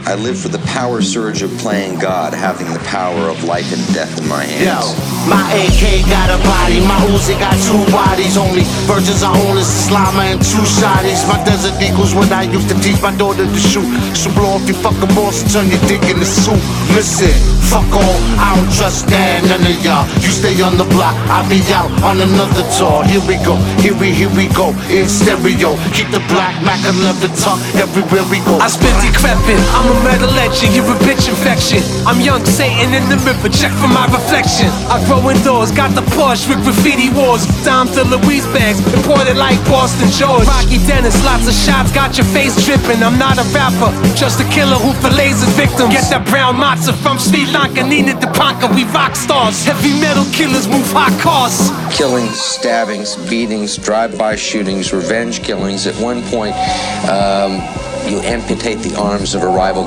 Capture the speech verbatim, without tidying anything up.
I live for the power surge of playing God, having the power of life and death in my hands. Yo, my A K got a body, my Uzi got two bodies. Only virgins I own is Slama and two shotties. My desert equals what I used to teach my daughter to shoot. So blow off your fucking balls and turn your dick into soup. Listen, fuck all, I don't trust that, none of y'all. You stay on the block, I'll be out on another tour. Here we go, here we, here we go, in stereo. Keep the black Mac and love the talk everywhere we go. I spit decrepit, I'm a metal legend, you're a bitch infection. I'm young Satan in the river, check for my reflection. I grow indoors, got the Porsche with graffiti wars. Dime to Louise bags, imported like Boston George. Rocky Dennis, lots of shots, got your face dripping. I'm not a rapper, just a killer who fillets his victims. Get that brown matzo from Sri Lanka, Nina DePanka, we rock stars. Heavy metal killers move hot cars. Killings, stabbings, beatings, drive-by shootings, revenge killings. At one point, um, you amputate the arms of a rival